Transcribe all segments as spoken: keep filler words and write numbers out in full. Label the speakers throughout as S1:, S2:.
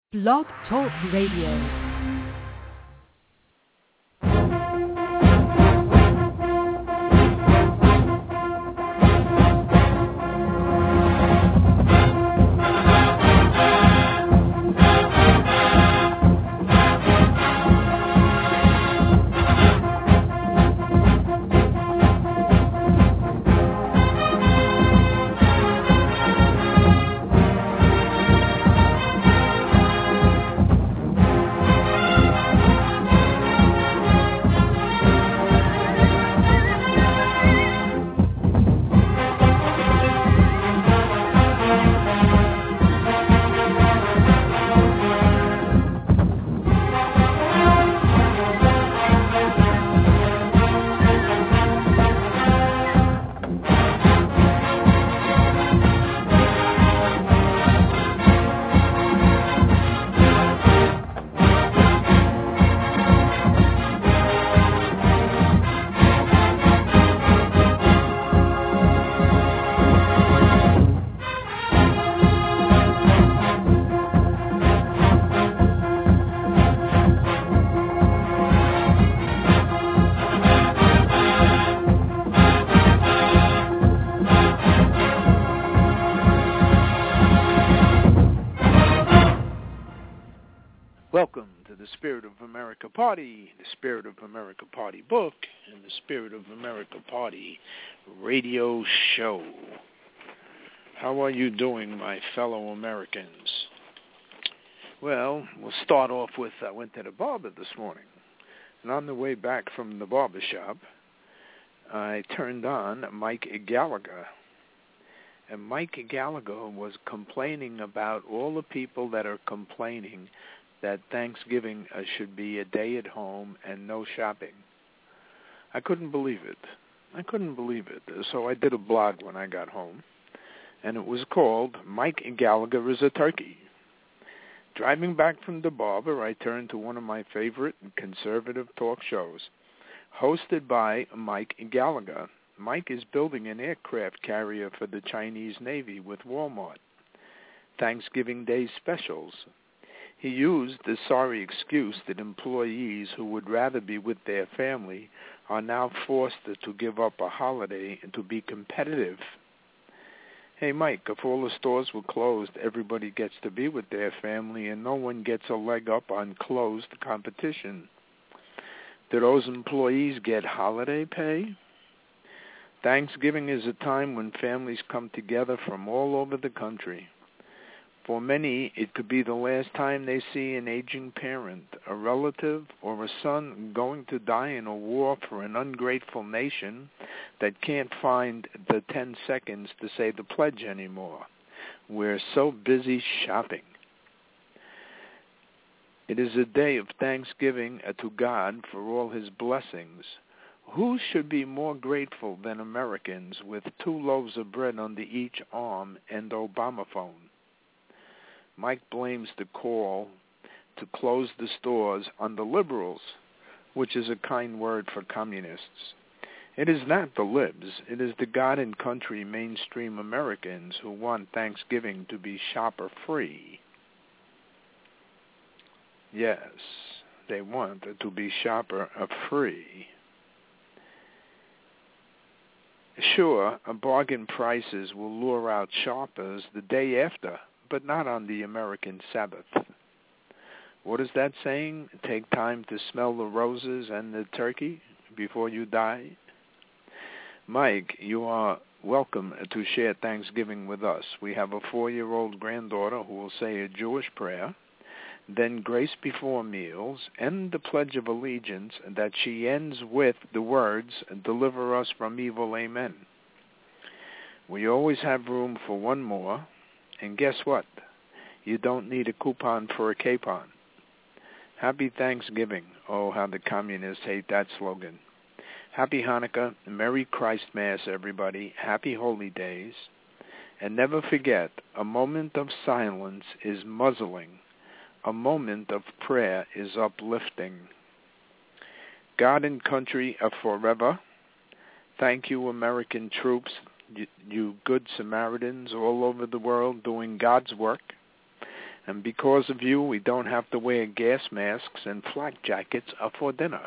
S1: Blog Talk Radio.
S2: Welcome to the Spirit of America Party, the Spirit of America Party book, and the Spirit of America Party radio show. How are you doing, my fellow Americans? Well, we'll start off with, I went to the barber this morning, and on the way back from the barber shop, I turned on Mike Gallagher. And Mike Gallagher was complaining about all the people that are complaining that Thanksgiving uh, should be a day at home and no shopping. I couldn't believe it. I couldn't believe it. So I did a blog when I got home, and it was called Mike Gallagher is a Turkey. Driving back from the barber, I turned to one of my favorite conservative talk shows, hosted by Mike Gallagher. Mike is building an aircraft carrier for the Chinese Navy with Walmart. Thanksgiving Day specials. He used the sorry excuse that employees who would rather be with their family are now forced to give up a holiday to be competitive. Hey, Mike, if all the stores were closed, everybody gets to be with their family and no one gets a leg up on closed competition. Do those employees get holiday pay? Thanksgiving is a time when families come together from all over the country. For many, it could be the last time they see an aging parent, a relative, or a son going to die in a war for an ungrateful nation that can't find the ten seconds to say the pledge anymore. We're so busy shopping. It is a day of thanksgiving to God for all his blessings. Who should be more grateful than Americans with two loaves of bread under each arm and Obama phone? Mike blames the call to close the stores on the liberals, which is a kind word for communists. It is not the libs. It is the God and country mainstream Americans who want Thanksgiving to be shopper-free. Yes, they want it to be shopper-free. Sure, bargain prices will lure out shoppers the day after, but not on the American Sabbath. What is that saying? Take time to smell the roses and the turkey before you die? Mike, you are welcome to share Thanksgiving with us. We have a four-year-old granddaughter who will say a Jewish prayer, then grace before meals, and the Pledge of Allegiance that she ends with the words, deliver us from evil, amen. We always have room for one more. And guess what? You don't need a coupon for a capon. Happy Thanksgiving. Oh, how the communists hate that slogan. Happy Hanukkah. Merry Christmas, everybody. Happy Holy Days. And never forget, a moment of silence is muzzling. A moment of prayer is uplifting. God and country are forever. Thank you, American troops. You, you good Samaritans all over the world doing God's work. And because of you, we don't have to wear gas masks and flak jackets for dinner.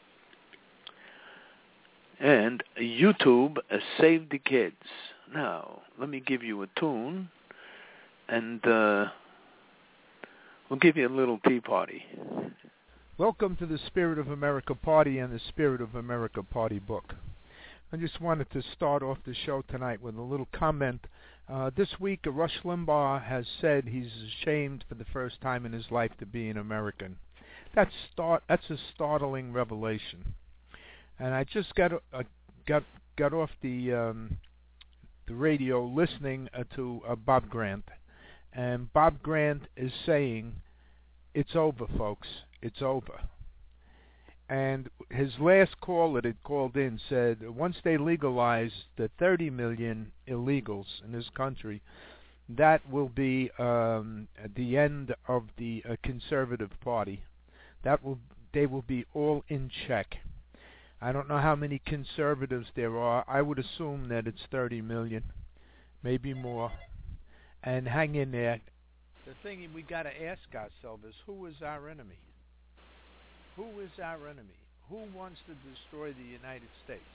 S2: And YouTube uh, Save the Kids. Now, let me give you a tune, and uh, we'll give you a little tea party.
S3: Welcome to the Spirit of America Party and the Spirit of America Party book. I just wanted to start off the show tonight with a little comment. Uh, this week, Rush Limbaugh has said he's ashamed for the first time in his life to be an American. That's start. That's a startling revelation. And I just got uh, got got off the um, the radio listening uh, to uh, Bob Grant, and Bob Grant is saying, "It's over, folks. It's over." And his last call that had called in said once they legalize the thirty million illegals in this country, that will be um, the end of the uh, Conservative Party. That will they will be all in check. I don't know how many conservatives there are. I would assume that it's thirty million, maybe more. And hang in there. The thing we got to ask ourselves is, who is our enemy? Who is our enemy? Who wants to destroy the United States?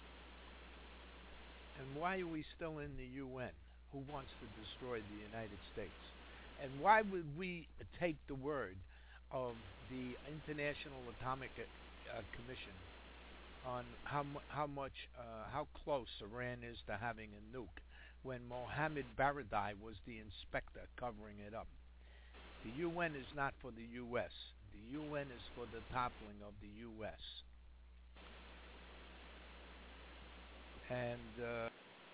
S3: And why are we still in the U N? Who wants to destroy the United States? And why would we take the word of the International Atomic uh, Commission on how mu- how much uh, how close Iran is to having a nuke, when Mohammed Baradei was the inspector covering it up? The U N is not for the U S The U N is for the toppling of the U S And uh,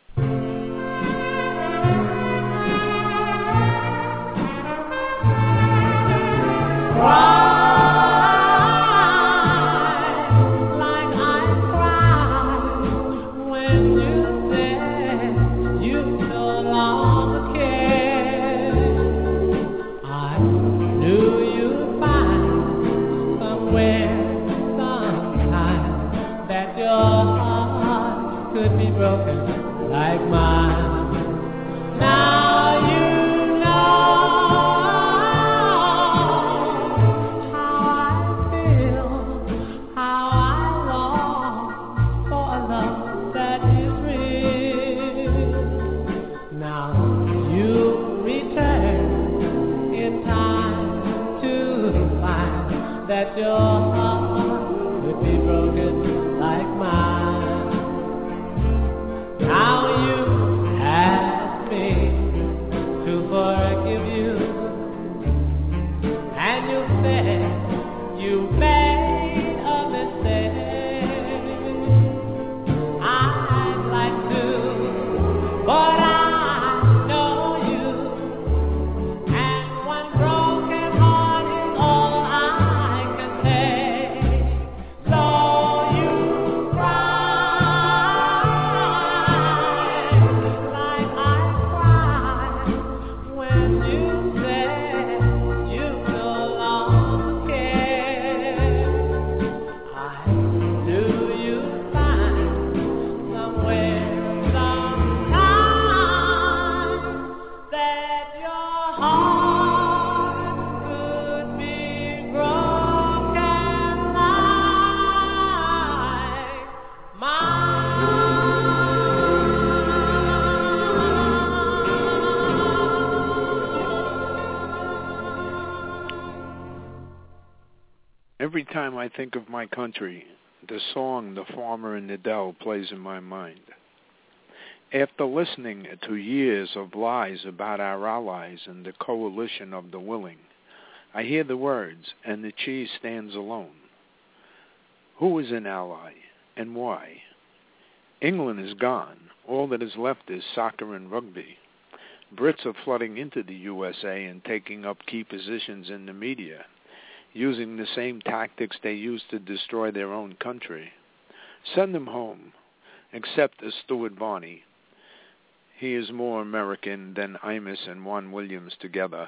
S2: Every time I think of my country, the song "The Farmer in the Dell" plays in my mind. After listening to years of lies about our allies and the coalition of the willing, I hear the words, "and the cheese stands alone." Who is an ally, and why? England is gone. All that is left is soccer and rugby. Brits are flooding into the U S A and taking up key positions in the media, using the same tactics they used to destroy their own country. Send them home, except Stuart Varney. He is more American than Imus and Juan Williams together.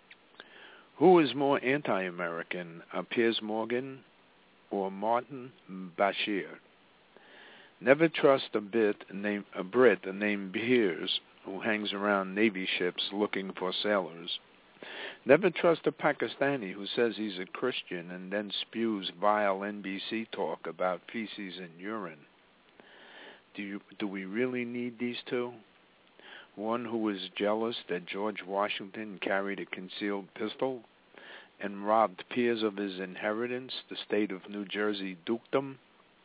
S2: Who is more anti-American, uh, Piers Morgan or Martin Bashir? Never trust a, bit, name, a Brit named Piers who hangs around Navy ships looking for sailors. Never trust a Pakistani who says he's a Christian and then spews vile N B C talk about feces and urine. Do you, do we really need these two? One who was jealous that George Washington carried a concealed pistol and robbed peers of his inheritance, the state of New Jersey dukedom.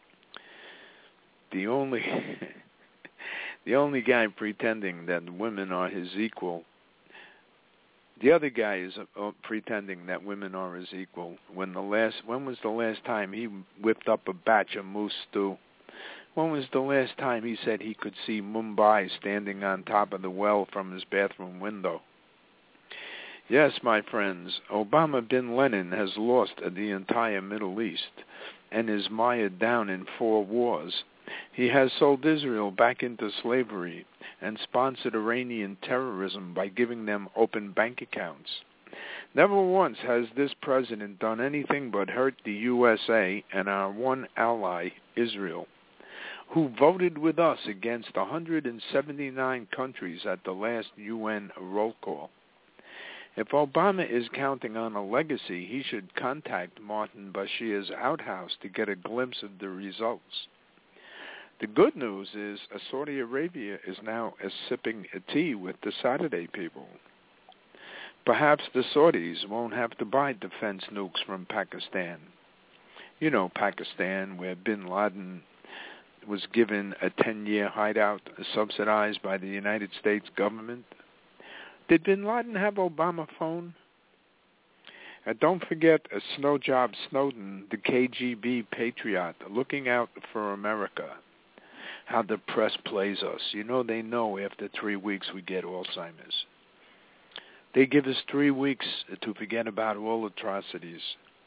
S2: The only, the only guy pretending that women are his equal. The other guy is uh, pretending that women are his equal. When the last, when was the last time he whipped up a batch of moose stew? When was the last time he said he could see Mumbai standing on top of the well from his bathroom window? Yes, my friends, Obama bin Laden has lost the entire Middle East and is mired down in four wars. He has sold Israel back into slavery and sponsored Iranian terrorism by giving them open bank accounts. Never once has this president done anything but hurt the U S A and our one ally, Israel, who voted with us against one hundred seventy-nine countries at the last U N roll call. If Obama is counting on a legacy, he should contact Martin Bashir's outhouse to get a glimpse of the results. The good news is uh, Saudi Arabia is now uh, sipping a tea with the Saturday people. Perhaps the Saudis won't have to buy defense nukes from Pakistan. You know, Pakistan, where bin Laden was given a ten-year hideout uh, subsidized by the United States government. Did bin Laden have Obama phone? Uh, don't forget a snow job Snowden, the K G B patriot, looking out for America. How the press plays us. You know, they know after three weeks we get Alzheimer's. They give us three weeks to forget about all atrocities.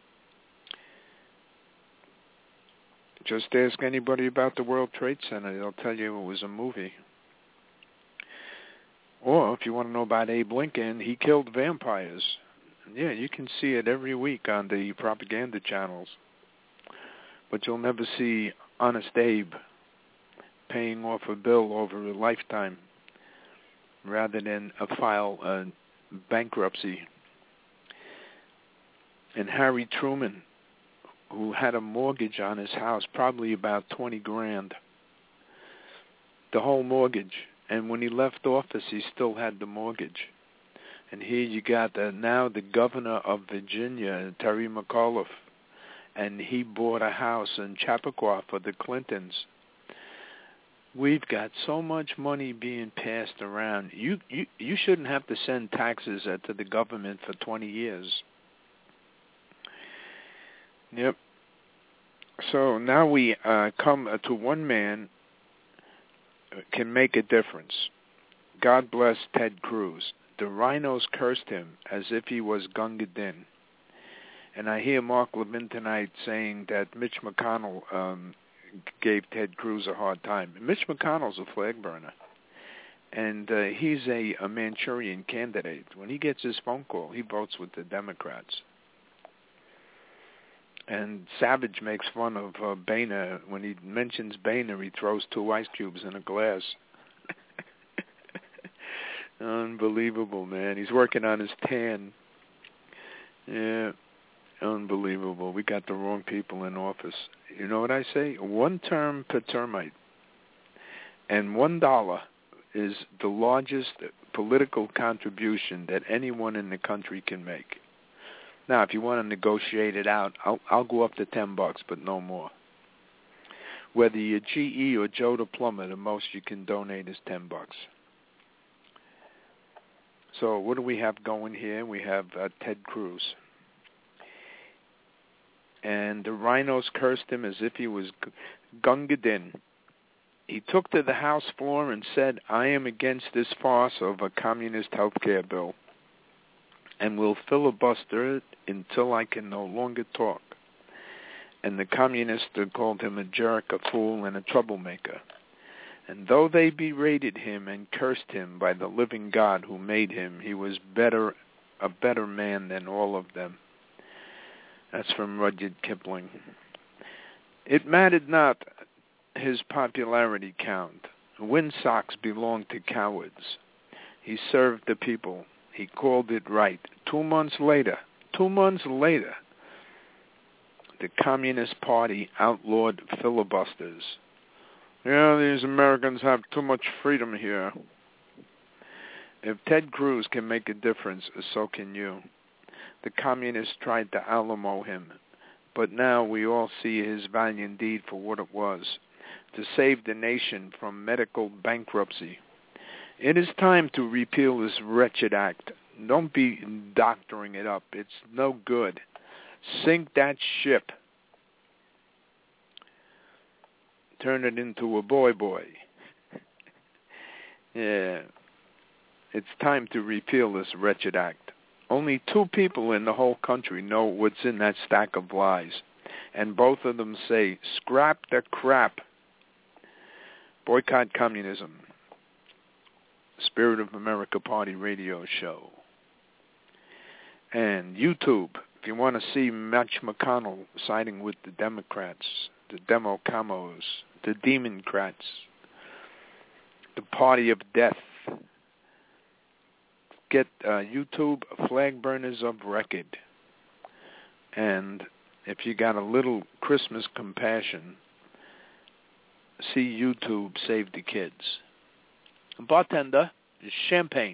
S2: Just ask anybody about the World Trade Center. They'll tell you it was a movie. Or if you want to know about Abe Lincoln, he killed vampires. Yeah, you can see it every week on the propaganda channels. But you'll never see Honest Abe paying off a bill over a lifetime rather than a file a bankruptcy. And Harry Truman, who had a mortgage on his house, probably about twenty grand, the whole mortgage. And when he left office, he still had the mortgage. And here you got the, now the governor of Virginia, Terry McAuliffe, and he bought a house in Chappaqua for the Clintons. We've got so much money being passed around. You you you shouldn't have to send taxes uh, to the government for twenty years. Yep. So now we uh, come uh, to one man can make a difference. God bless Ted Cruz. The rhinos cursed him as if he was Gunga Din. And I hear Mark Levin tonight saying that Mitch McConnell um, gave Ted Cruz a hard time. Mitch McConnell's a flag burner. And uh, he's a, a Manchurian candidate. When he gets his phone call, he votes with the Democrats. And Savage makes fun of uh, Boehner. When he mentions Boehner, he throws two ice cubes in a glass. Unbelievable, man. He's working on his tan. Yeah, unbelievable. We got the wrong people in office. You know what I say? One term per termite. And one dollar is the largest political contribution that anyone in the country can make. Now, if you want to negotiate it out, I'll, I'll go up to ten bucks, but no more. Whether you're G E or Joe the plumber, the most you can donate is ten bucks. So what do we have going here? We have uh, Ted Cruz. And the rhinos cursed him as if he was Gunga Din. He took to the House floor and said, I am against this farce of a communist health care bill and will filibuster it until I can no longer talk. And the communists called him a jerk, a fool, and a troublemaker. And though they berated him and cursed him by the living God who made him, he was better, a better man than all of them. That's from Rudyard Kipling. It mattered not his popularity count. Windsocks belonged to cowards. He served the people. He called it right. Two months later, two months later, the Communist Party outlawed filibusters. Yeah, these Americans have too much freedom here. If Ted Cruz can make a difference, so can you. The communists tried to Alamo him, but now we all see his valiant deed for what it was, to save the nation from medical bankruptcy. It is time to repeal this wretched act. Don't be doctoring it up. It's no good. Sink that ship. Turn it into a boy boy. Yeah. It's time to repeal this wretched act. Only two people in the whole country know what's in that stack of lies. And both of them say, scrap the crap. Boycott communism. Spirit of America Party radio show. And YouTube, if you want to see Mitch McConnell siding with the Democrats, the Demo-Camos, the Democrats, the Party of Death, get uh, YouTube Flag Burners of Record. And if you got a little Christmas compassion, see YouTube Save the Kids. Bartender, champagne.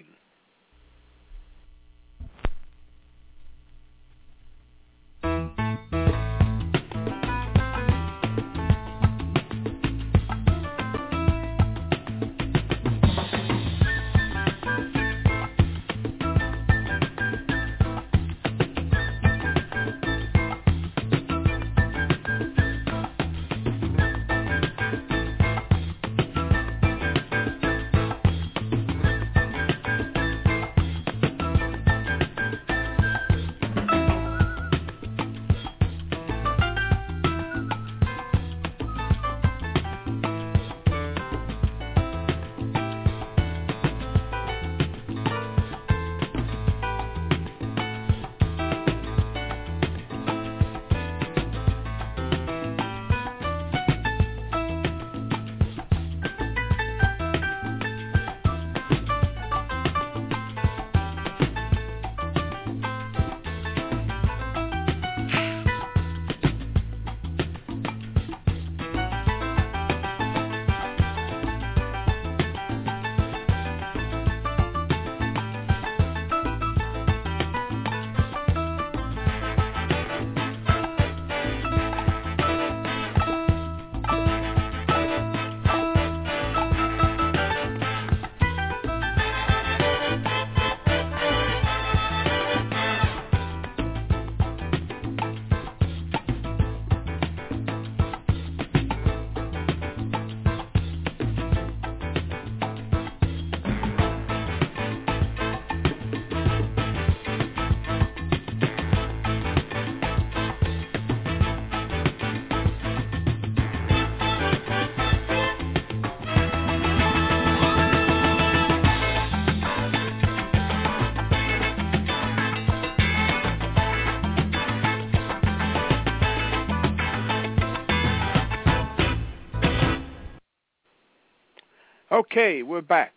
S2: Okay, we're back.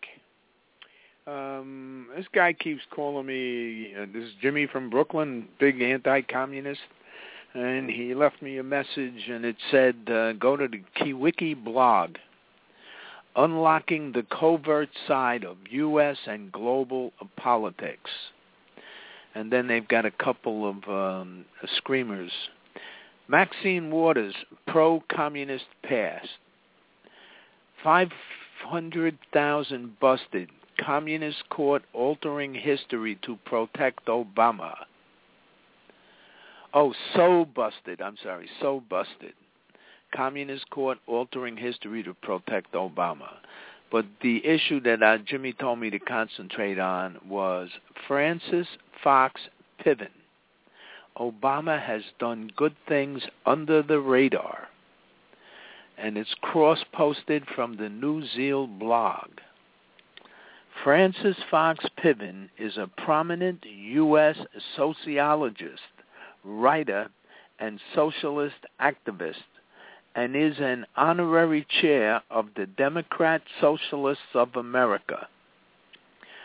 S2: Um, this guy keeps calling me, uh, this is Jimmy from Brooklyn, big anti-communist, and he left me a message, and it said, uh, go to the Kiwiki blog, Unlocking the Covert Side of U S and Global Politics. And then they've got a couple of um, screamers. Maxine Waters, pro-communist past. Five hundred thousand busted. Communist court altering history to protect Obama. Oh, so busted. I'm sorry, so busted. Communist court altering history to protect Obama. But the issue that uh, Jimmy told me to concentrate on was Frances Fox Piven. Obama has done good things under the radar. And it's cross-posted from the New Zeal blog. Frances Fox Piven is a prominent U S sociologist, writer, and socialist activist, and is an honorary chair of the Democrat Socialists of America.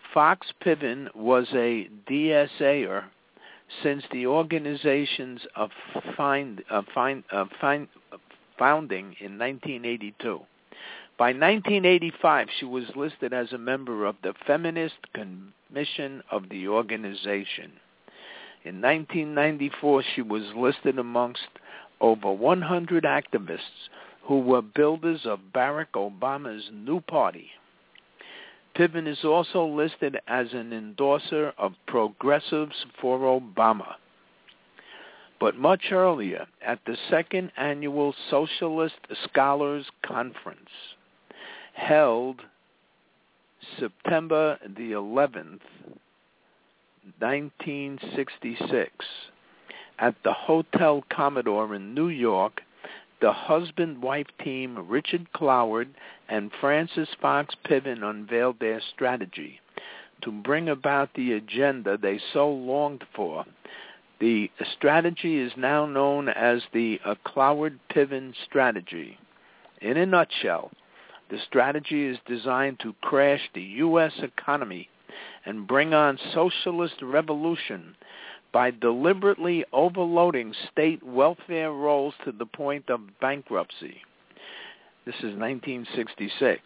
S2: Fox Piven was a D S A-er since the organization's uh, find, uh, find, uh, find, uh, founding in nineteen eighty-two. By nineteen eighty-five, she was listed as a member of the Feminist Commission of the organization. In nineteen ninety-four, she was listed amongst over one hundred activists who were builders of Barack Obama's new party. Piven is also listed as an endorser of Progressives for Obama. But much earlier, at the second annual Socialist Scholars Conference, held September the eleventh, nineteen sixty-six, at the Hotel Commodore in New York, the husband-wife team Richard Cloward and Frances Fox Piven unveiled their strategy to bring about the agenda they so longed for. The strategy is now known as the uh, Cloward-Piven strategy. In a nutshell, the strategy is designed to crash the U S economy and bring on socialist revolution by deliberately overloading state welfare rolls to the point of bankruptcy. This is nineteen sixty-six.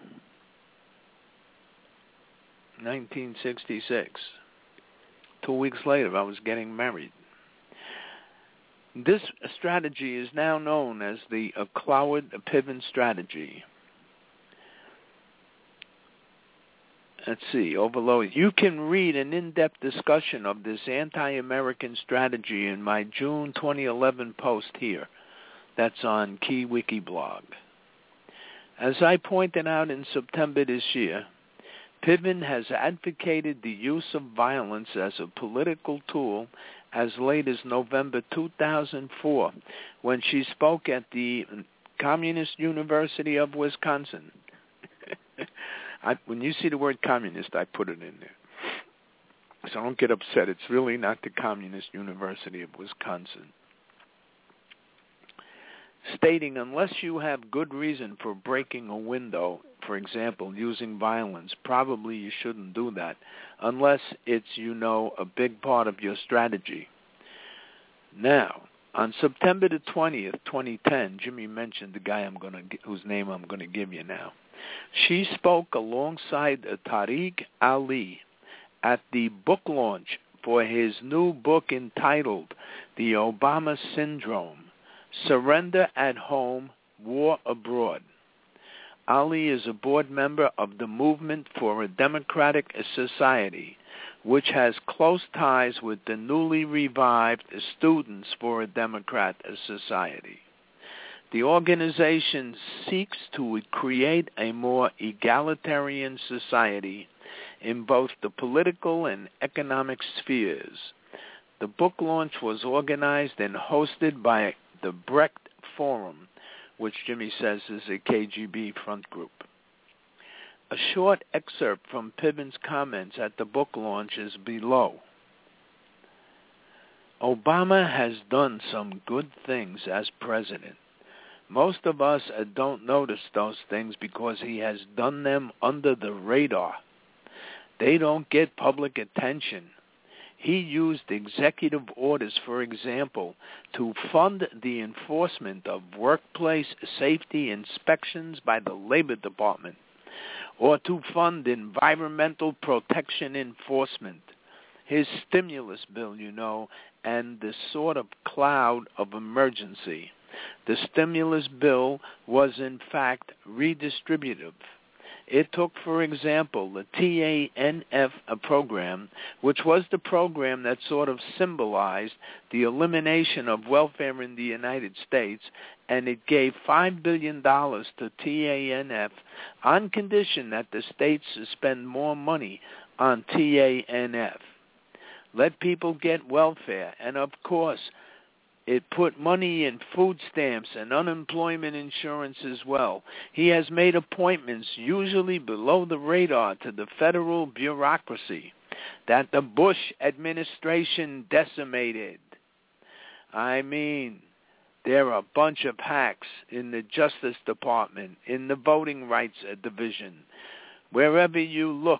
S2: nineteen sixty-six. Two weeks later, I was getting married. This strategy is now known as the uh, Cloward-Piven strategy. Let's see, overload. You can read an in-depth discussion of this anti-American strategy in my June twenty eleven post here. That's on Key Wiki blog. As I pointed out in September this year, Piven has advocated the use of violence as a political tool as late as November two thousand four, when she spoke at the Communist University of Wisconsin. I, when you see the word communist, I put it in there. So don't get upset. It's really not the Communist University of Wisconsin. Stating, unless you have good reason for breaking a window, for example, using violence, probably you shouldn't do that, unless it's, you know, a big part of your strategy. Now, on September the twentieth, twenty ten, Jimmy mentioned the guy I'm going to, whose name I'm going to give you now. She spoke alongside Tariq Ali at the book launch for his new book entitled The Obama Syndrome, Surrender at Home, War Abroad. Ali is a board member of the Movement for a Democratic Society, which has close ties with the newly revived Students for a Democrat Society. The organization seeks to create a more egalitarian society in both the political and economic spheres. The book launch was organized and hosted by the Brecht Forum, which Jimmy says is a K G B front group. A short excerpt from Piven's comments at the book launch is below. Obama has done some good things as president. Most of us don't notice those things because he has done them under the radar. They don't get public attention. He used executive orders, for example, to fund the enforcement of workplace safety inspections by the Labor Department, or to fund environmental protection enforcement. His stimulus bill, you know, and the sort of cloud of emergency. The stimulus bill was, in fact, redistributive. It took, for example, the T A N F program, which was the program that sort of symbolized the elimination of welfare in the United States, and it gave five billion dollars to T A N F on condition that the states spend more money on T A N F. Let people get welfare, and of course, it put money in food stamps and unemployment insurance as well. He has made appointments, usually below the radar, to the federal bureaucracy that the Bush administration decimated. I mean, there are a bunch of hacks in the Justice Department, in the Voting Rights Division. Wherever you looked,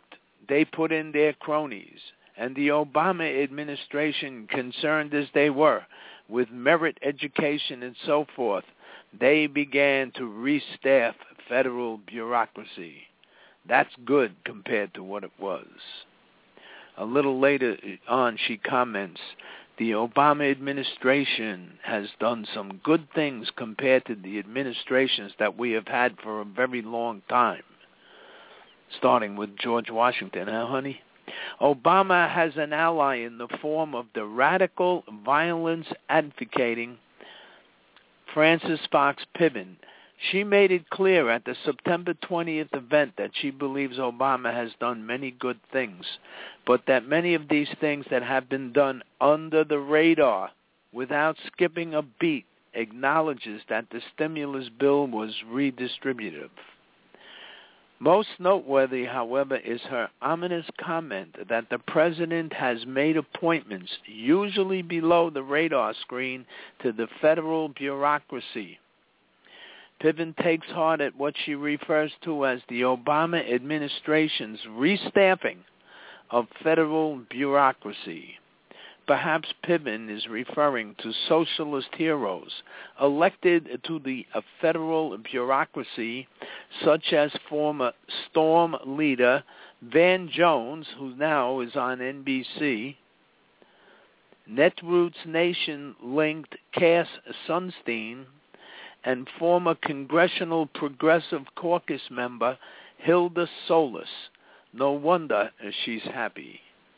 S2: they put in their cronies. And the Obama administration, concerned as they were with merit education and so forth, they began to restaff federal bureaucracy. That's good compared to what it was. A little later on, she comments, the Obama administration has done some good things compared to the administrations that we have had for a very long time, starting with George Washington, huh, honey? Obama has an ally in the form of the radical violence advocating Frances Fox Piven. She made it clear at the September twentieth event that she believes Obama has done many good things, but that many of these things that have been done under the radar without skipping a beat acknowledges that the stimulus bill was redistributive. Most noteworthy, however, is her ominous comment that the president has made appointments, usually below the radar screen, to the federal bureaucracy. Piven takes heart at what she refers to as the Obama administration's restaffing of federal bureaucracy. Perhaps Piven is referring to socialist heroes elected to the federal bureaucracy, such as former Storm leader Van Jones, who now is on N B C, Netroots Nation-linked Cass Sunstein, and former Congressional Progressive Caucus member Hilda Solis. No wonder she's happy.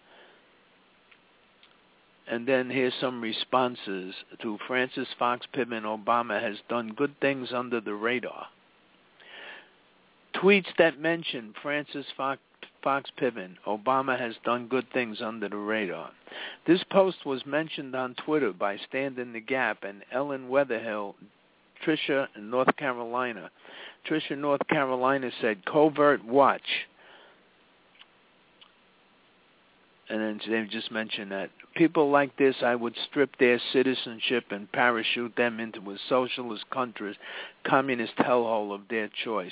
S2: And then here's some responses to Frances Fox Piven. Obama has done good things under the radar. Tweets that mention Frances Fox, Fox Piven. Obama has done good things under the radar. This post was mentioned on Twitter by Stand in the Gap and Ellen Weatherhill, Tricia in North Carolina. Tricia, North Carolina said, covert watch. And then they just mentioned that people like this, I would strip their citizenship and parachute them into a socialist country, communist hellhole of their choice.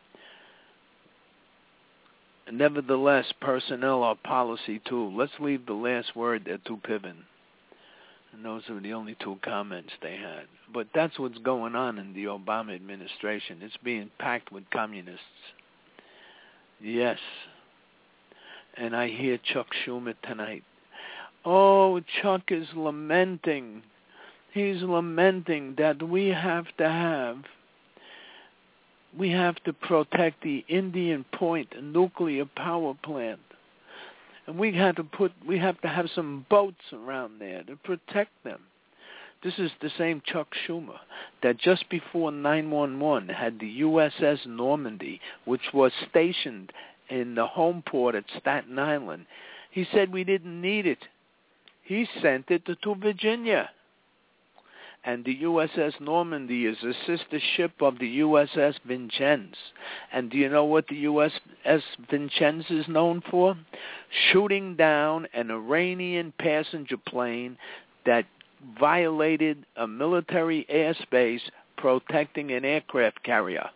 S2: Nevertheless, personnel are policy too. Let's leave the last word there to Piven. And those are the only two comments they had. But that's what's going on in the Obama administration. It's being packed with communists. Yes. And I hear Chuck Schumer tonight. Oh, Chuck is lamenting. He's lamenting that we have to have, we have to protect the Indian Point nuclear power plant. And we have to put, we have to have some boats around there to protect them. This is the same Chuck Schumer that just before nine one one had the U S S Normandy, which was stationed in the home port at Staten Island. He said we didn't need it. He sent it to, to Virginia. And the U S S Normandy is a sister ship of the U S S Vincennes. And do you know what the U S S Vincennes is known for? Shooting down an Iranian passenger plane that violated a military airspace protecting an aircraft carrier.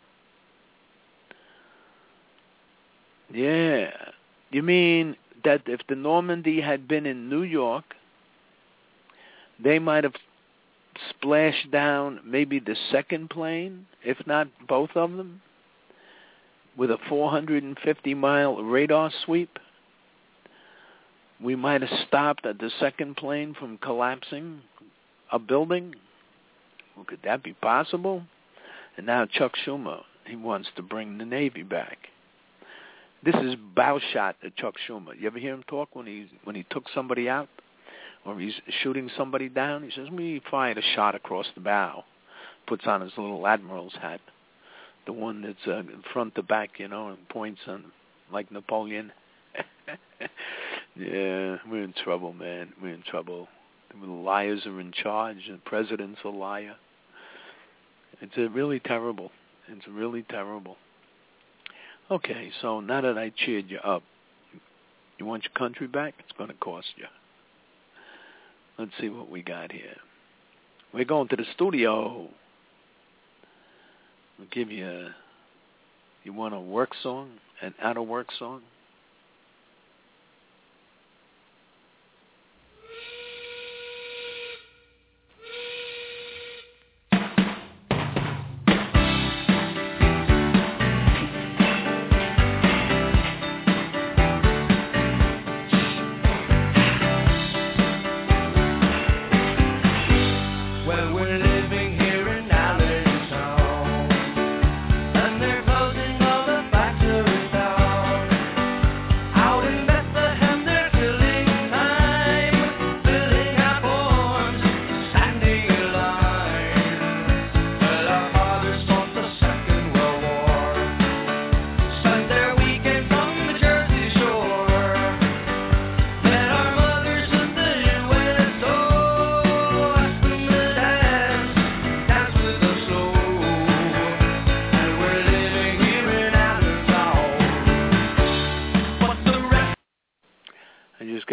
S2: Yeah. You mean that if the Normandy had been in New York, they might have splashed down maybe the second plane, if not both of them, with a four hundred fifty mile radar sweep? We might have stopped at the second plane from collapsing a building. Well, could that be possible? And now Chuck Schumer, he wants to bring the Navy back. This is bow shot at Chuck Schumer. You ever hear him talk when he when he took somebody out or he's shooting somebody down? He says, we fired a shot across the bow. Puts on his little admiral's hat, the one that's uh, front to back, you know, and points on like Napoleon. Yeah, we're in trouble, man. We're in trouble. The liars are in charge. The president's a liar. It's a really terrible. It's really terrible. Okay, so now that I cheered you up, you want your country back? It's going to cost you. Let's see what we got here. We're going to the studio. We'll give you a, you want a work song, an out-of-work song?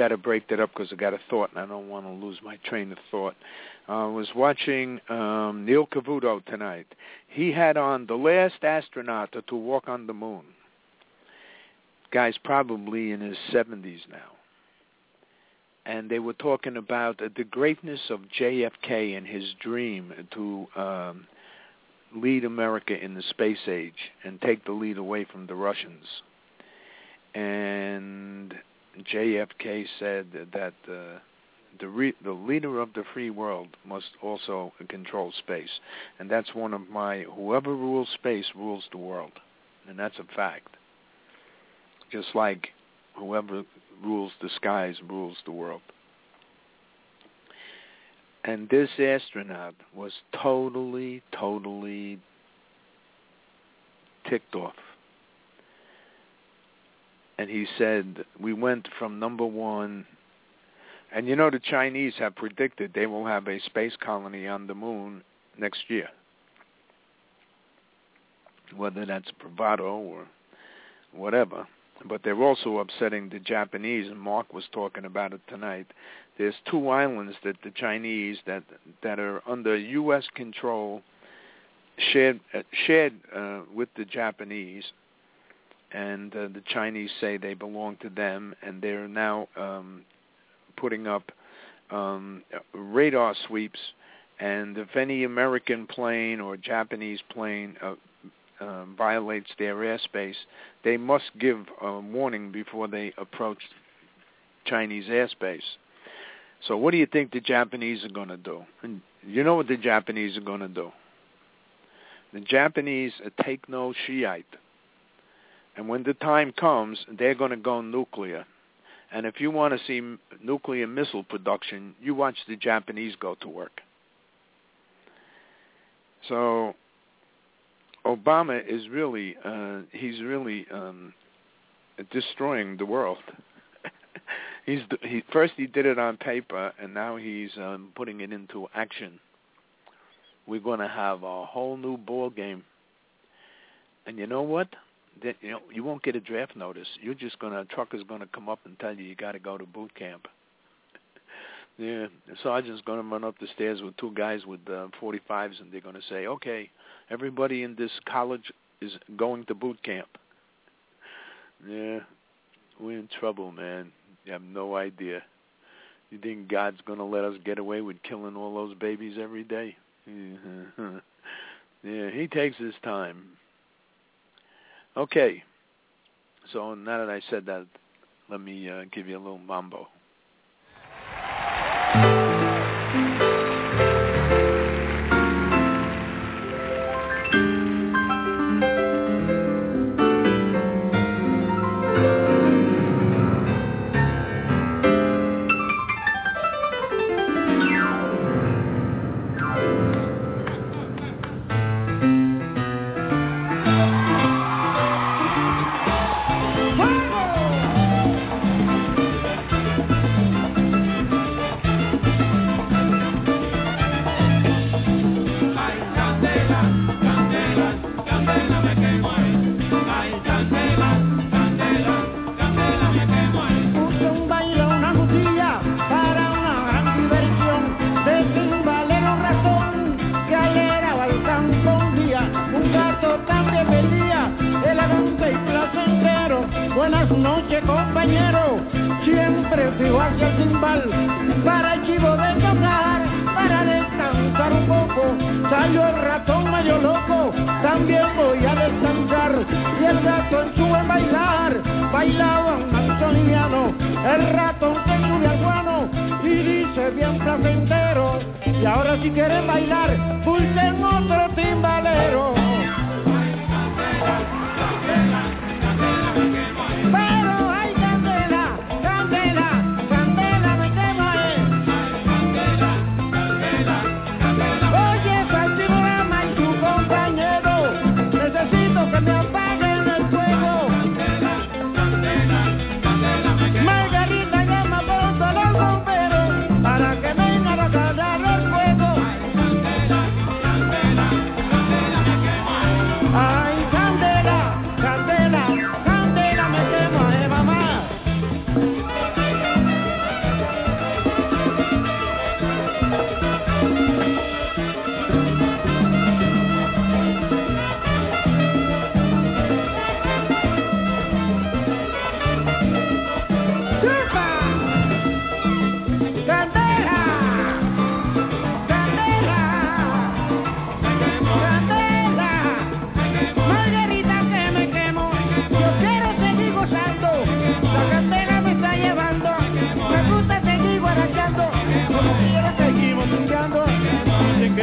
S2: got to break that up because I got a thought, and I don't want to lose my train of thought. I was watching um, Neil Cavuto tonight. He had on the last astronaut to, to walk on the moon. Guy's probably in his seventies now. And they were talking about the greatness of J F K and his dream to um, lead America in the space age and take the lead away from the Russians. And J F K said that uh, the re- the leader of the free world must also control space. And that's one of my, whoever rules space rules the world. And that's a fact. Just like whoever rules the skies rules the world. And this astronaut was totally, totally ticked off. And he said, we went from number one, and you know the Chinese have predicted they will have a space colony on the moon next year. Whether that's bravado or whatever. But they're also upsetting the Japanese, and Mark was talking about it tonight. There's two islands that the Chinese, that that are under U S control, shared, uh, shared uh, with the Japanese, and uh, the Chinese say they belong to them, and they're now um, putting up um, radar sweeps, and if any American plane or Japanese plane uh, uh, violates their airspace, they must give a warning before they approach Chinese airspace. So what do you think the Japanese are going to do? And you know what the Japanese are going to do. The Japanese take no Shiite. And when the time comes, they're going to go nuclear. And if you want to see m- nuclear missile production, you watch the Japanese go to work. So Obama is really, uh, he's really um, destroying the world. he's he, first he did it on paper, and now he's um, putting it into action. We're going to have a whole new ball game. And you know what? That, you know, you won't get a draft notice. You're just gonna, a trucker's gonna come up and tell you you got to go to boot camp. Yeah, the sergeant's gonna run up the stairs with two guys with uh, forty-fives, and they're gonna say, "Okay, everybody in this college is going to boot camp." Yeah, we're in trouble, man. You have no idea. You think God's gonna let us get away with killing all those babies every day? Yeah, he takes his time. Okay, so now that I said that, let me uh, give you a little mambo.
S4: Buenas noches, compañero. Siempre fijo hacia el timbal para el chivo de tocar, para descansar un poco. Salió el ratón medio loco, también voy a descansar. Y el ratón sube a bailar, bailaba un antoniano. El ratón se sube al guano y dice bien placentero. Y ahora si quieren bailar, pulsen otro timbalero. Pero hay candela, candela, candela me quema eh. Candela, candela, candela. Oye, Saltimorama y tu compañero, necesito que me apaguen el fuego. Candela, candela, candela me quema. Margarita llama pronto a los bomberos para que vengan a apagar el fuego. Candela, candela, candela me quema.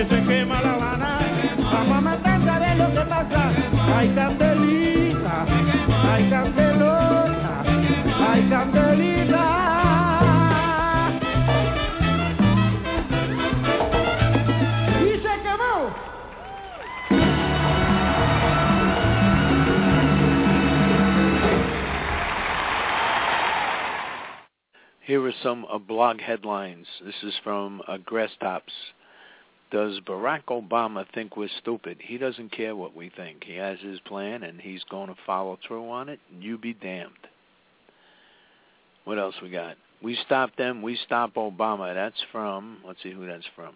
S4: que se quema La Habana. Mamá tanta de lo que pasa. Ay, Candelita, ay, Candelota, ay, Candelita.
S2: Here are some uh, blog headlines. This is from uh, Grasstops. Does Barack Obama think we're stupid? He doesn't care what we think. He has his plan, and he's going to follow through on it, and you be damned. What else we got? We stop them, we stop Obama. That's from, let's see who that's from.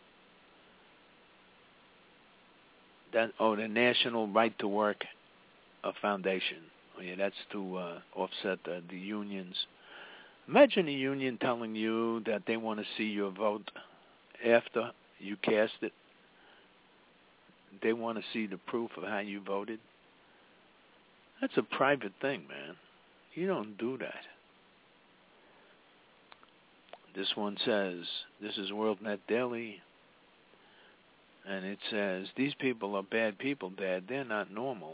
S2: That Oh, the National Right to Work uh, Foundation. Oh, yeah, that's to uh, offset uh, the unions. Imagine a union telling you that they want to see your vote after you cast it. They want to see the proof of how you voted. That's a private thing, man. You don't do that. This one says, this is WorldNet Daily, and it says, these people are bad people, Dad. They're not normal.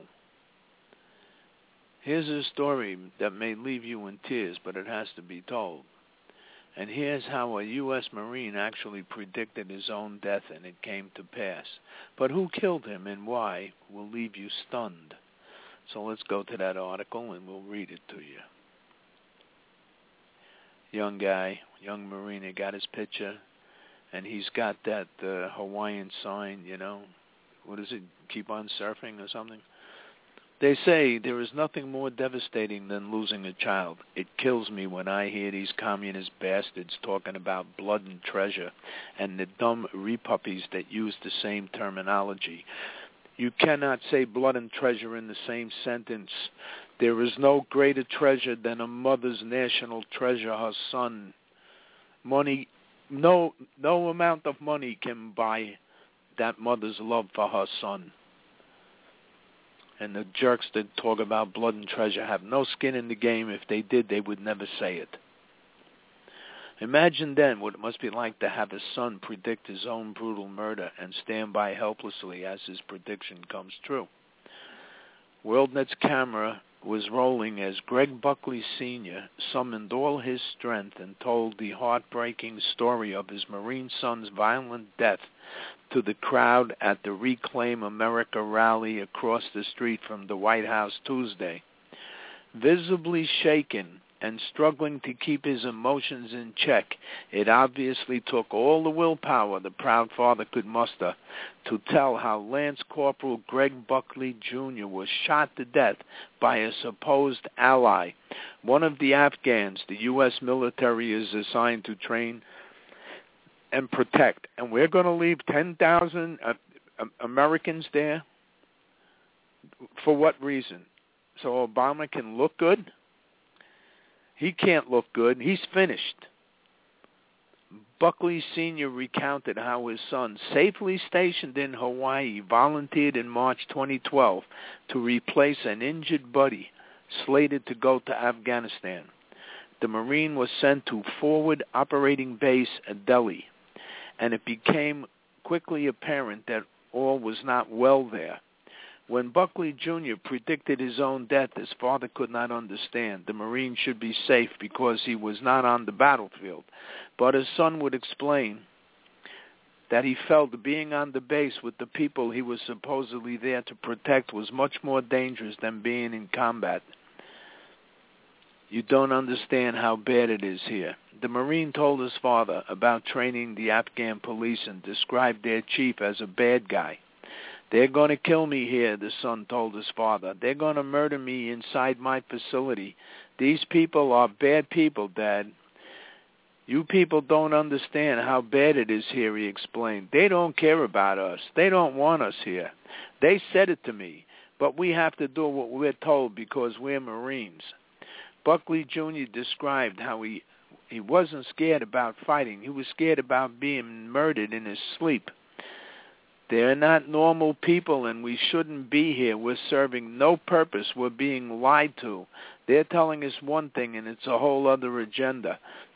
S2: Here's a story that may leave you in tears, but it has to be told. And here's how a U S Marine actually predicted his own death, and it came to pass. But who killed him and why will leave you stunned. So let's go to that article, and we'll read it to you. Young guy, young Marine, he got his picture, and he's got that uh, Hawaiian sign, you know. What is it? Keep on surfing or something? They say there is nothing more devastating than losing a child. It kills me when I hear these communist bastards talking about blood and treasure and the dumb repuppies that use the same terminology. You cannot say blood and treasure in the same sentence. There is no greater treasure than a mother's national treasure, her son. Money, no, no amount of money can buy that mother's love for her son. And the jerks that talk about blood and treasure have no skin in the game. If they did, they would never say it. Imagine then what it must be like to have a son predict his own brutal murder and stand by helplessly as his prediction comes true. WorldNet's camera was rolling as Greg Buckley Senior summoned all his strength and told the heartbreaking story of his Marine son's violent death to the crowd at the Reclaim America rally across the street from the White House Tuesday. Visibly shaken and struggling to keep his emotions in check, it obviously took all the willpower the proud father could muster to tell how Lance Corporal Greg Buckley Junior was shot to death by a supposed ally, one of the Afghans the U S military is assigned to train and protect. And we're going to leave ten thousand uh, Americans there? For what reason? So Obama can look good? He can't look good. He's finished. Buckley Senior recounted how his son, safely stationed in Hawaii, volunteered in March twenty twelve to replace an injured buddy slated to go to Afghanistan. The Marine was sent to Forward Operating Base at Delhi, and it became quickly apparent that all was not well there. When Buckley Junior predicted his own death, his father could not understand. The Marine should be safe because he was not on the battlefield. But his son would explain that he felt being on the base with the people he was supposedly there to protect was much more dangerous than being in combat. You don't understand how bad it is here. The Marine told his father about training the Afghan police and described their chief as a bad guy. They're going to kill me here, the son told his father. They're going to murder me inside my facility. These people are bad people, Dad. You people don't understand how bad it is here, he explained. They don't care about us. They don't want us here. They said it to me, but we have to do what we're told because we're Marines. Buckley Junior described how he, he wasn't scared about fighting. He was scared about being murdered in his sleep. They're not normal people, and we shouldn't be here. We're serving no purpose. We're being lied to. They're telling us one thing, and it's a whole other agenda.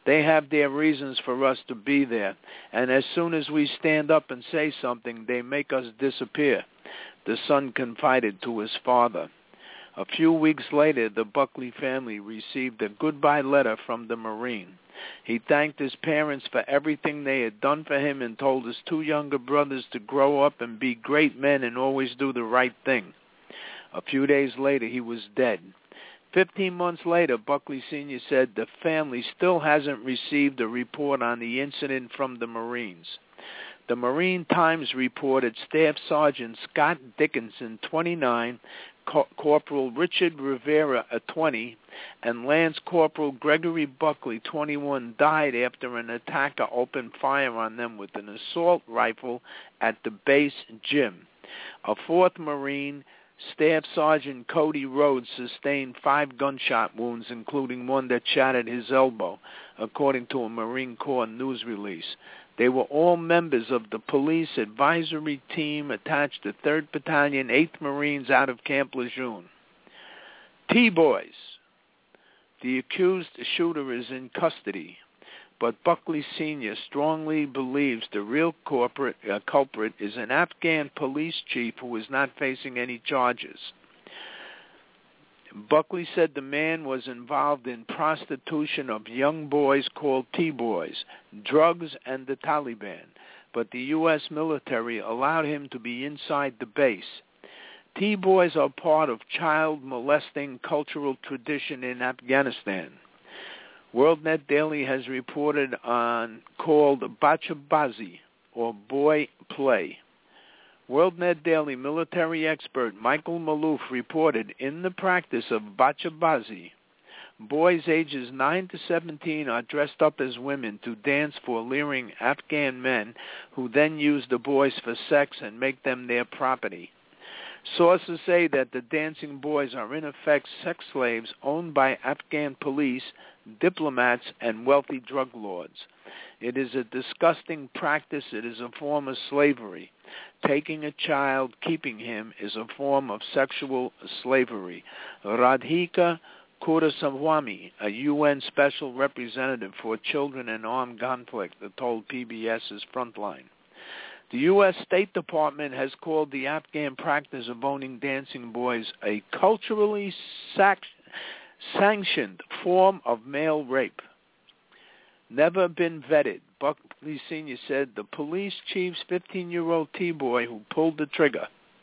S2: They have their reasons for us to be there, and as soon as we stand up and say something, they make us disappear, the son confided to his father. A few weeks later, the Buckley family received a goodbye letter from the Marine. He thanked his parents for everything they had done for him and told his two younger brothers to grow up and be great men and always do the right thing. A few days later, he was dead. Fifteen months later, Buckley Senior said the family still hasn't received a report on the incident from the Marines. The Marine Times reported Staff Sergeant Scott Dickinson, twenty-nine, Cor- Corporal Richard Rivera, a twenty, and Lance Corporal Gregory Buckley, twenty-one, died after an attacker opened fire on them with an assault rifle at the base gym. A fourth Marine, Staff Sergeant Cody Rhodes, sustained five gunshot wounds, including one that shattered his elbow, according to a Marine Corps news release. They were all members of the police advisory team attached to third Battalion, eighth Marines out of Camp Lejeune. T-Boys. The accused shooter is in custody, but Buckley Senior strongly believes the real corporate, uh, culprit is an Afghan police chief who is not facing any charges. Buckley said the man was involved in prostitution of young boys called T-Boys, drugs, and the Taliban, but the U S military allowed him to be inside the base. T-Boys are part of child molesting cultural tradition in Afghanistan. WorldNet Daily has reported on called Bachabazi, or boy play. WorldNet Daily military expert Michael Malouf reported in the practice of Bachabazi, boys ages nine to seventeen are dressed up as women to dance for leering Afghan men who then use the boys for sex and make them their property. Sources say that the dancing boys are in effect sex slaves owned by Afghan police, diplomats, and wealthy drug lords. It is a disgusting practice. It is a form of slavery. Taking a child, keeping him, is a form of sexual slavery. Radhika Kudasamwamy, a U N Special Representative for Children in Armed Conflict, told PBS's Frontline. The U S State Department has called the Afghan practice of owning dancing boys a culturally sac- sanctioned form of male rape. Never been vetted, Buckley Senior said the police chief's fifteen-year-old T-boy who pulled the trigger.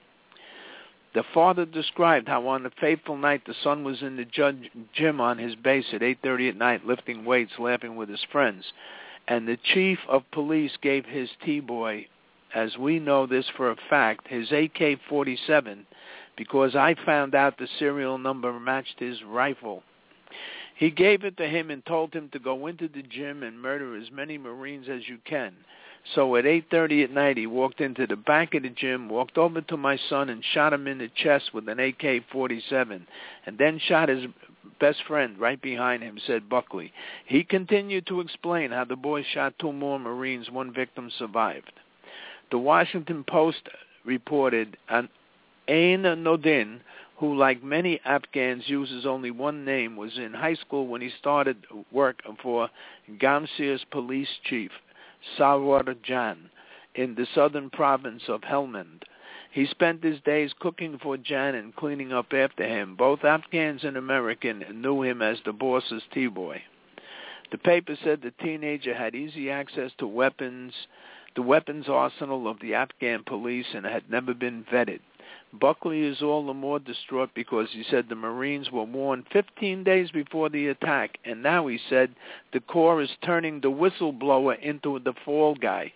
S2: The father described how on the fateful night the son was in the judge, gym on his base at eight thirty at night lifting weights, laughing with his friends, and the chief of police gave his T-boy, as we know this for a fact, his A K forty-seven, because I found out the serial number matched his rifle. He gave it to him and told him to go into the gym and murder as many Marines as you can. So at eight thirty at night, he walked into the back of the gym, walked over to my son and shot him in the chest with an A K forty-seven, and then shot his best friend right behind him, said Buckley. He continued to explain how the boy shot two more Marines. One victim survived. The Washington Post reported an Ain Nodin, who, like many Afghans, uses only one name, was in high school when he started work for Gamsir's police chief, Sarwar Jan, in the southern province of Helmand. He spent his days cooking for Jan and cleaning up after him. Both Afghans and American knew him as the boss's T-boy. The paper said the teenager had easy access to weapons, the weapons arsenal of the Afghan police, and had never been vetted. Buckley is all the more distraught because he said the Marines were warned fifteen days before the attack, and now he said the Corps is turning the whistleblower into the fall guy.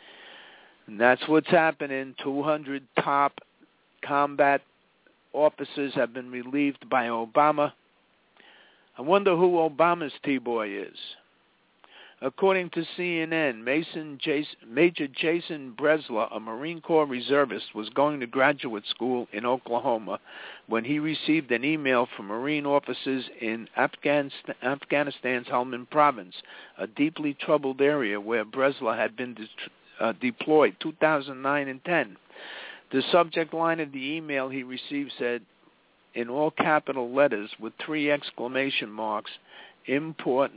S2: And that's what's happening. two hundred top combat officers have been relieved by Obama. I wonder who Obama's T-boy is. According to C N N, Mason Jason, Major Jason Bresler, a Marine Corps reservist, was going to graduate school in Oklahoma when he received an email from Marine officers in Afghanistan, Afghanistan's Helmand province, a deeply troubled area where Bresler had been de- uh, deployed two thousand nine and ten. The subject line of the email he received said, in all capital letters with three exclamation marks, important.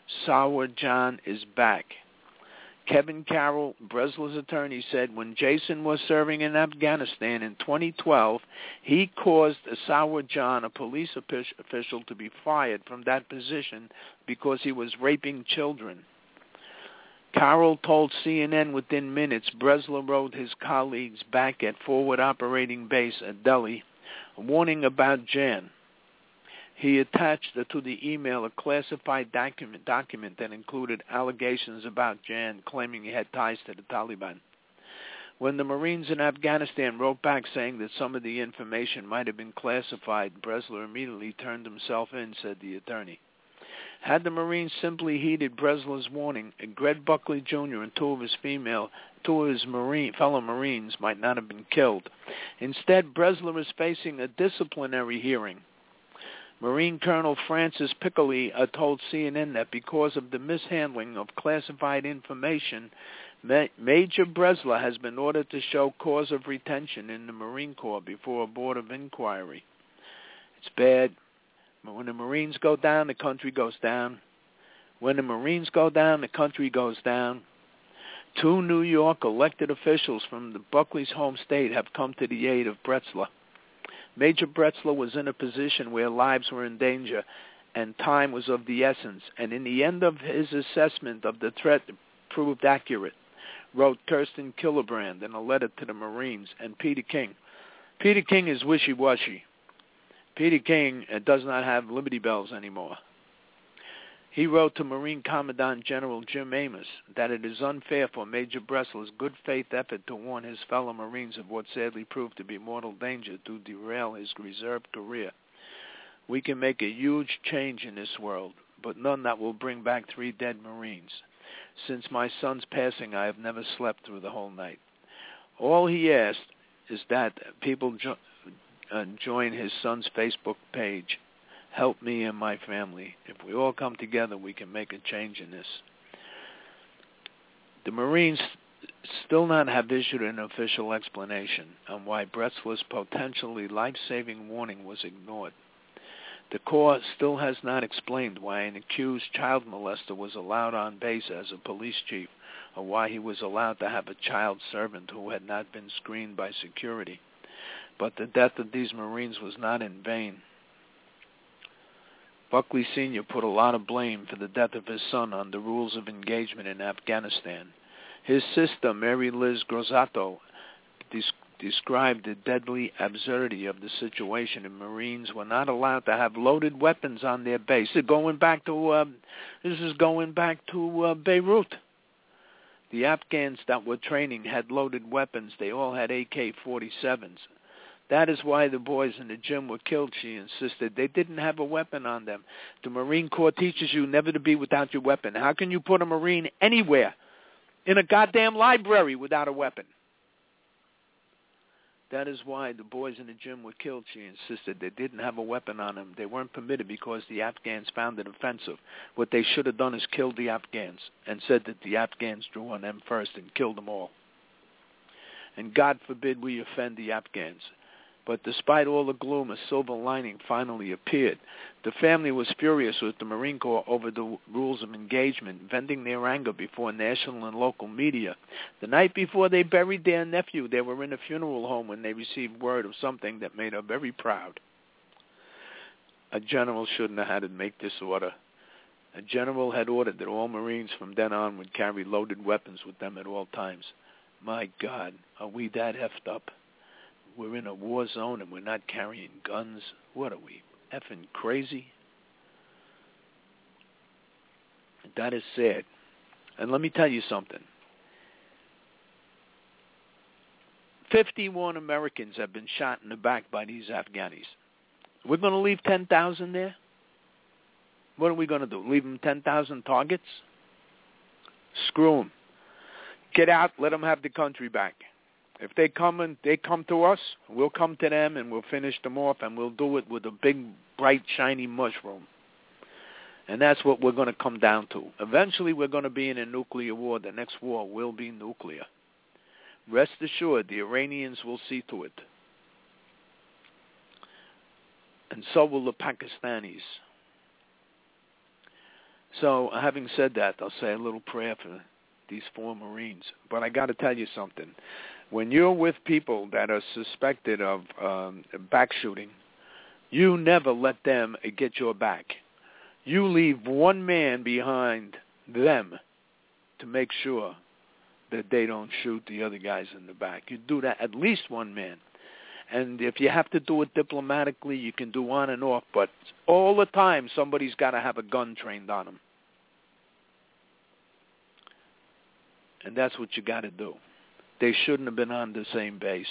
S2: Sour John is back. Kevin Carroll, Bresler's attorney, said when Jason was serving in Afghanistan in twenty twelve, he caused Sour John, a police official, to be fired from that position because he was raping children. Carroll told C N N within minutes Bresler wrote his colleagues back at Forward Operating Base at Delhi, warning about Jan. He attached to the email a classified document, document that included allegations about Jan, claiming he had ties to the Taliban. When the Marines in Afghanistan wrote back saying that some of the information might have been classified, Bresler immediately turned himself in, said the attorney. Had the Marines simply heeded Bresler's warning, Greg Buckley Junior and two of his female, two of his Marine, fellow Marines might not have been killed. Instead, Bresler is facing a disciplinary hearing. Marine Colonel Francis Piccoli uh, told C N N that because of the mishandling of classified information, Ma- Major Bresler has been ordered to show cause of retention in the Marine Corps before a board of inquiry. It's bad. When the Marines go down, the country goes down. When the Marines go down, the country goes down. Two New York elected officials from the Buckley's home state have come to the aid of Bresler. Major Bresler was in a position where lives were in danger and time was of the essence, and in the end of his assessment of the threat proved accurate, wrote Kirsten Killibrand in a letter to the Marines and Peter King. Peter King is wishy-washy. Peter King uh, does not have Liberty Bells anymore. He wrote to Marine Commandant General Jim Amos that it is unfair for Major Bresler's good faith effort to warn his fellow Marines of what sadly proved to be mortal danger to derail his reserve career. We can make a huge change in this world, but none that will bring back three dead Marines. Since my son's passing, I have never slept through the whole night. All he asked is that people jo- uh, join his son's Facebook page. Help me and my family. If we all come together, we can make a change in this. The Marines still not have issued an official explanation on why Bresler's potentially life-saving warning was ignored. The Corps still has not explained why an accused child molester was allowed on base as a police chief, or why he was allowed to have a child servant who had not been screened by security. But the death of these Marines was not in vain. Buckley Senior put a lot of blame for the death of his son on the rules of engagement in Afghanistan. His sister, Mary Liz Grosato, des- described the deadly absurdity of the situation, and Marines were not allowed to have loaded weapons on their base. They're going back to uh, this is going back to uh, Beirut. The Afghans that were training had loaded weapons. They all had A K forty-sevens. That is why the boys in the gym were killed, she insisted. They didn't have a weapon on them. The Marine Corps teaches you never to be without your weapon. How can you put a Marine anywhere in a goddamn library without a weapon? That is why the boys in the gym were killed, she insisted. They didn't have a weapon on them. They weren't permitted because the Afghans found it offensive. What they should have done is killed the Afghans and said that the Afghans drew on them first and killed them all. And God forbid we offend the Afghans. But despite all the gloom, a silver lining finally appeared. The family was furious with the Marine Corps over the rules of engagement, venting their anger before national and local media. The night before they buried their nephew, they were in a funeral home when they received word of something that made her very proud. A general shouldn't have had to make this order. A general had ordered that all Marines from then on would carry loaded weapons with them at all times. My God, are we that effed up? We're in a war zone and we're not carrying guns. What are we, effing crazy? That is sad. And let me tell you something. fifty-one Americans have been shot in the back by these Afghanis. We're going to leave ten thousand there? What are we going to do? Leave them ten thousand targets? Screw them. Get out. Let them have the country back. If they come and they come to us, we'll come to them and we'll finish them off, and we'll do it with a big, bright, shiny mushroom. And that's what we're going to come down to. Eventually, we're going to be in a nuclear war. The next war will be nuclear. Rest assured, the Iranians will see to it. And so will the Pakistanis. So, having said that, I'll say a little prayer for these four Marines. But I got to tell you something. When you're with people that are suspected of um, back shooting, you never let them get your back. You leave one man behind them to make sure that they don't shoot the other guys in the back. You do that, at least one man. And if you have to do it diplomatically, you can do on and off. But all the time, somebody's got to have a gun trained on them. And that's what you got to do. They shouldn't have been on the same base.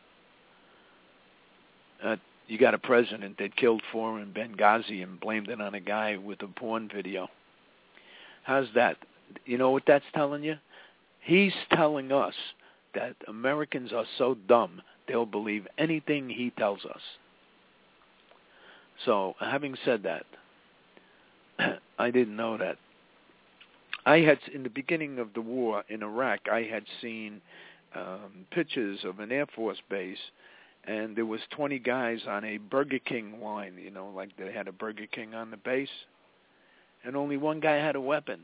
S2: Uh, you got a president that killed four in Benghazi and blamed it on a guy with a porn video. How's that? You know what that's telling you? He's telling us that Americans are so dumb, they'll believe anything he tells us. So, having said that, I didn't know that. I had, in the beginning of the war in Iraq, I had seen um, pictures of an Air Force base, and there was twenty guys on a Burger King line, you know, like they had a Burger King on the base, and only one guy had a weapon.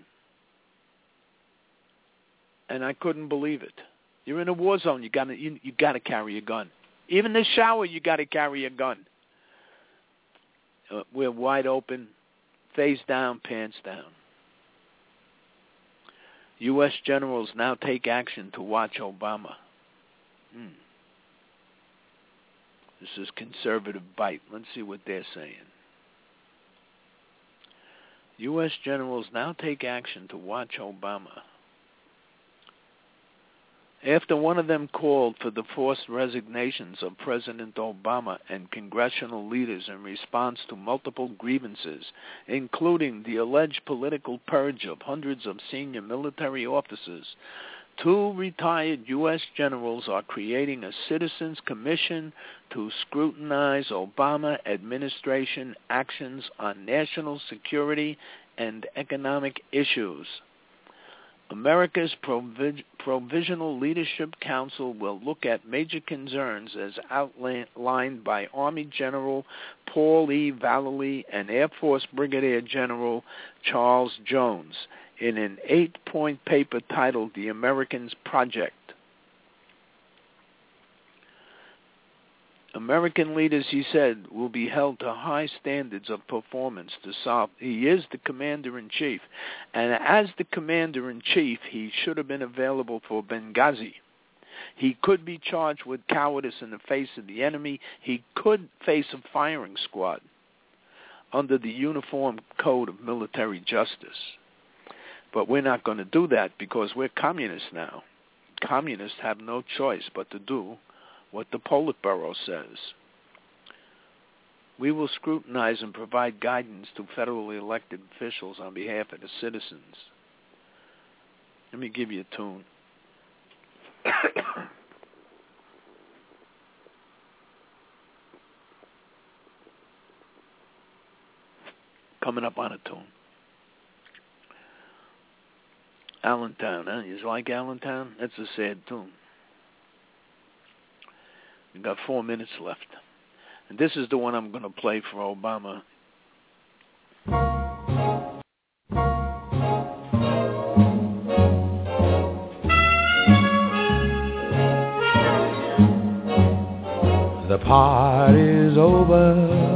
S2: And I couldn't believe it. You're in a war zone. You gotta, you, you gotta carry a gun. Even in the shower, you gotta carry a gun. Uh, we're wide open, face down, pants down. U S generals now take action to watch Obama. Hmm. This is conservative bite. Let's see what they're saying. U S generals now take action to watch Obama. After one of them called for the forced resignations of President Obama and congressional leaders in response to multiple grievances, including the alleged political purge of hundreds of senior military officers, two retired U S generals are creating a citizens' commission to scrutinize Obama administration actions on national security and economic issues. America's Provi- Provisional Leadership Council will look at major concerns as outlined by Army General Paul E. Vallely and Air Force Brigadier General Charles Jones in an eight-point paper titled The Americans Project. American leaders, he said, will be held to high standards of performance to solve. He is the commander-in-chief. And as the commander-in-chief, he should have been available for Benghazi. He could be charged with cowardice in the face of the enemy. He could face a firing squad under the Uniform Code of Military Justice. But we're not going to do that because we're communists now. Communists have no choice but to do what the Politburo says. We will scrutinize and provide guidance to federally elected officials on behalf of the citizens. Let me give you a tune. Coming up on a tune. Allentown, huh? You like Allentown? That's a sad tune. We've got four minutes left. And this is the one I'm going to play for Obama.
S5: The party's over.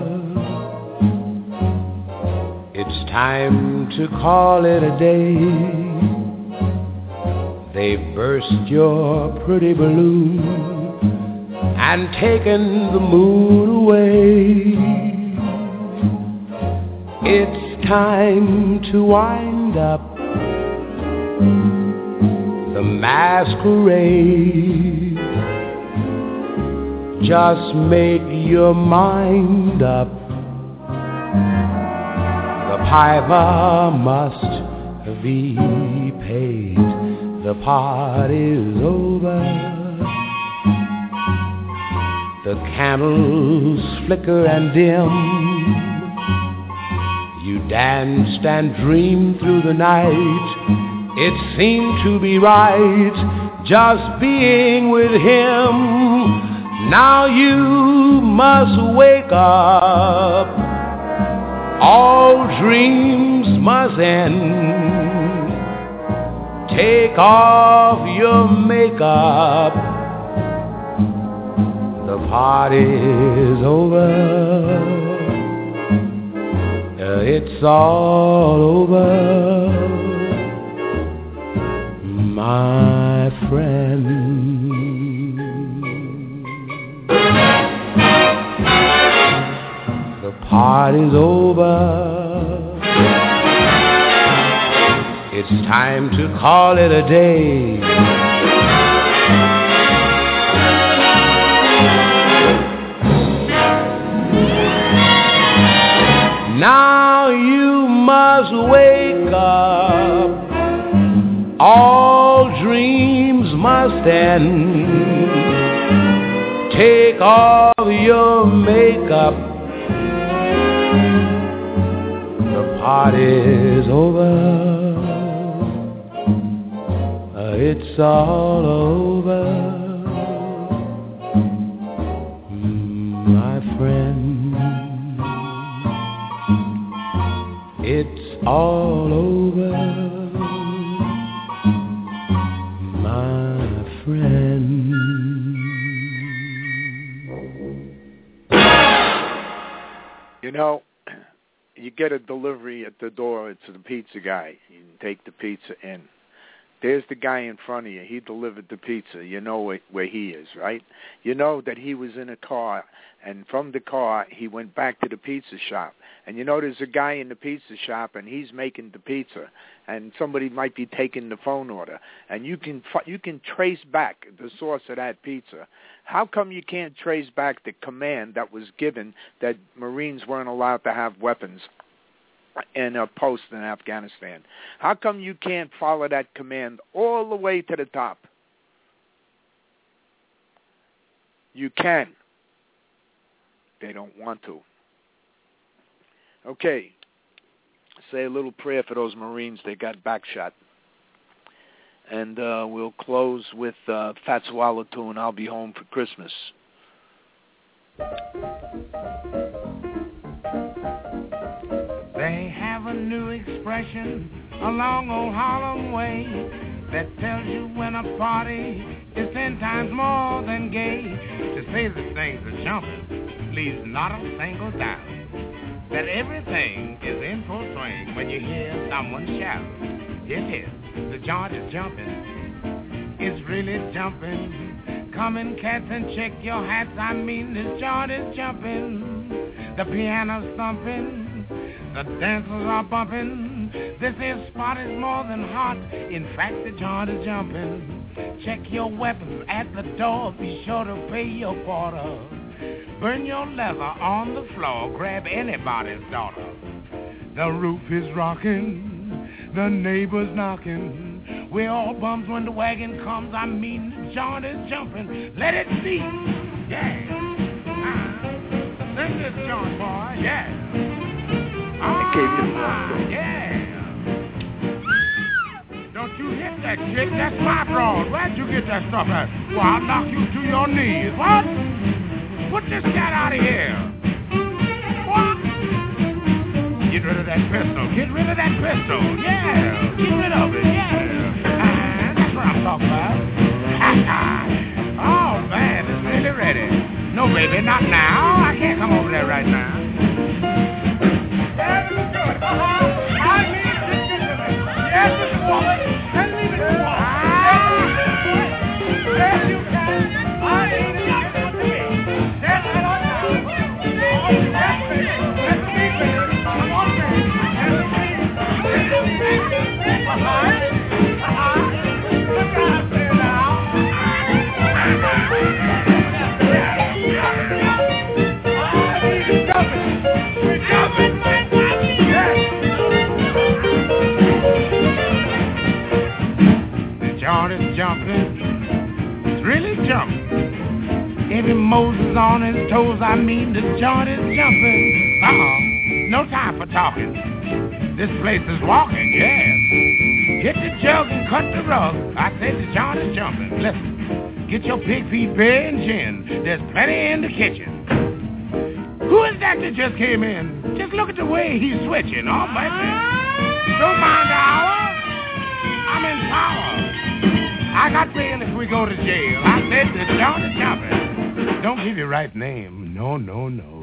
S5: It's time to call it a day. They've burst your pretty balloon and taken the mood away. It's time to wind up the masquerade. Just make your mind up. The piper must be paid. The party's over. The candles flicker and dim. You danced and dreamed through the night. It seemed to be right, just being with him. Now you must wake up. all dreams must end. Take off your makeup, the party's over. It's all over, my friend. The party's over. It's time to call it a day. Now you must wake up. All dreams must end. Take off your makeup. The party's over. It's all over, my friend. It's all over, my friend.
S2: You know, you get a delivery at the door. It's the pizza guy. You can take the pizza in. There's the guy in front of you. He delivered the pizza. You know where, where he is, right? You know that he was in a car, and from the car, he went back to the pizza shop. And you know there's a guy in the pizza shop, and he's making the pizza, and somebody might be taking the phone order. And you can you can trace back the source of that pizza. How come you can't trace back the command that was given that Marines weren't allowed to have weapons in a post in Afghanistan? How come you can't follow that command all the way to the top? You can. They don't want to. Okay. Say a little prayer for those Marines that got backshot. And uh, we'll close with uh, Fats Waller tune, I'll Be Home for Christmas.
S4: They have a new expression along old Harlem way that tells you when a party is ten times more than gay. To say that things are jumping leaves not a single doubt that everything is in full swing when you hear someone shout. It is, the joint is jumping, it's really jumping. Come in, cats, and check your hats. I mean, this joint is jumping. The piano's thumping, the dancers are bumping. This here spot is more than hot. In fact, the joint is jumping. Check your weapons at the door. Be sure to pay your quarter. Burn your leather on the floor. Grab anybody's daughter. The roof is rocking. The neighbors knocking. We're all bums when the wagon comes. I mean, the joint is jumping. Let it be. Yeah. Uh, sing this joint, boy. Yeah. Oh, yeah. Don't you hit that shit. That's my broad. Where'd you get that stuff at? Well, I'll knock you to your knees. What? Put this cat out of here. What? Get rid of that pistol. Get rid of that pistol. Yeah. Get rid of it. Yeah. Uh, that's what I'm talking about. Oh, man, it's really ready. No, baby, not now. I can't come over there right now. Yes, it's good. Uh-huh. I mean, it's good. Yes, it's woman. And leave it to woman. Yes, you can. I mean, it's good to me. Yes, I don't know. Yes, baby. That's me, baby. Come on, baby. Yes, baby. Uh-huh. Uh-huh. Look out there now. Jumping, it's really jumping. Every Moses on his toes, I mean the joint is jumping. Uh-uh, no time for talking. This place is walking, yeah. Hit the jug and cut the rug. I say the joint is jumping. Listen, get your pig feet beer and gin. There's plenty in the kitchen. Who is that that just came in?
S6: Just look at the way he's switching. Oh, baby. Don't mind the hour. I'm in power. I got bail if we go to jail. I bet the Johnny Chopper. Don't give your right name. No, no, no.